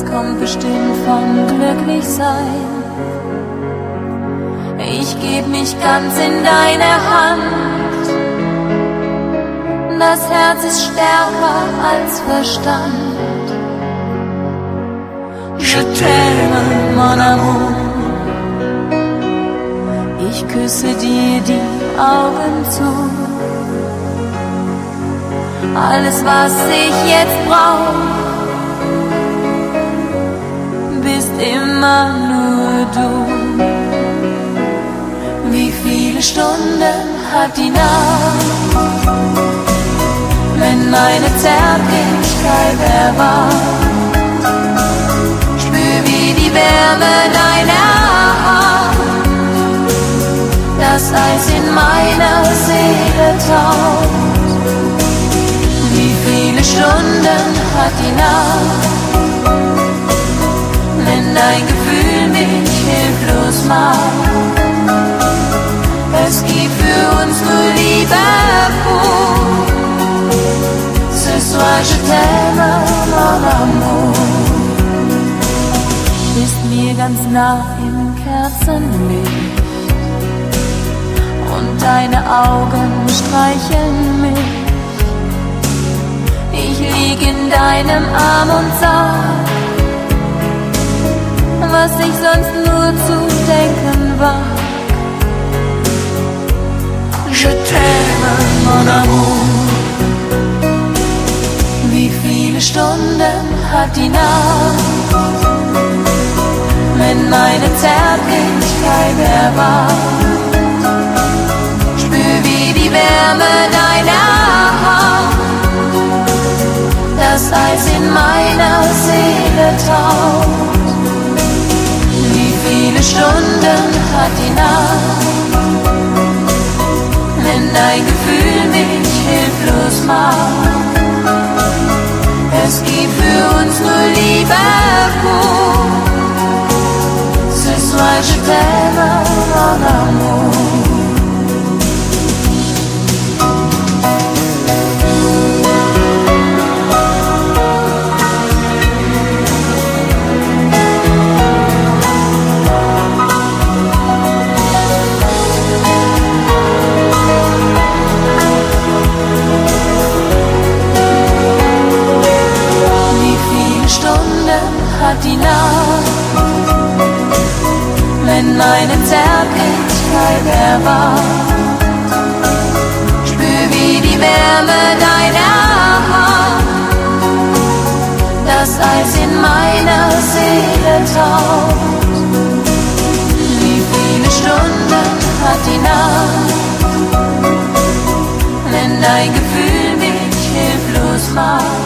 das kommt bestimmt vom Glücklichsein. Ich geb mich ganz in deine Hand. Das Herz ist stärker als Verstand. Je t'aime, mon amour. Ich küsse dir die Augen zu. Alles, was ich jetzt brauch, bist immer nur du. Wie viele Stunden hat die Nacht, wenn meine Zärtlichkeit erwacht? Spür, wie die Wärme deiner Hand das Eis in meiner Seele taucht. Wie viele Stunden hat die Nacht, wenn dein Gefühl mich hilflos macht? Es gibt für uns nur Liebe pur. Ce soir je t'aime, mon amour. Bist mir ganz nah im Kerzenlicht und deine Augen streicheln mich. Ich lieg in deinem Arm und sag, was ich sonst nur zu denken war. Je t'aime, mon amour. Wie viele Stunden hat die Nacht, wenn meine Zärtlichkeit erwacht? Spür, wie die Wärme deiner Hand das Eis in meiner Seele taucht. Wie viele Stunden hat die Nacht, wenn dein Gefühl mich hilflos macht? Es gibt für uns nur Liebe pur. Ce soir je t'aime, mon amour. Hat die Nacht, wenn meine Zärtlichkeit erwacht? Spür, wie die Wärme deiner Hand das Eis in meiner Seele taucht. Wie viele Stunden hat die Nacht, wenn dein Gefühl mich hilflos macht?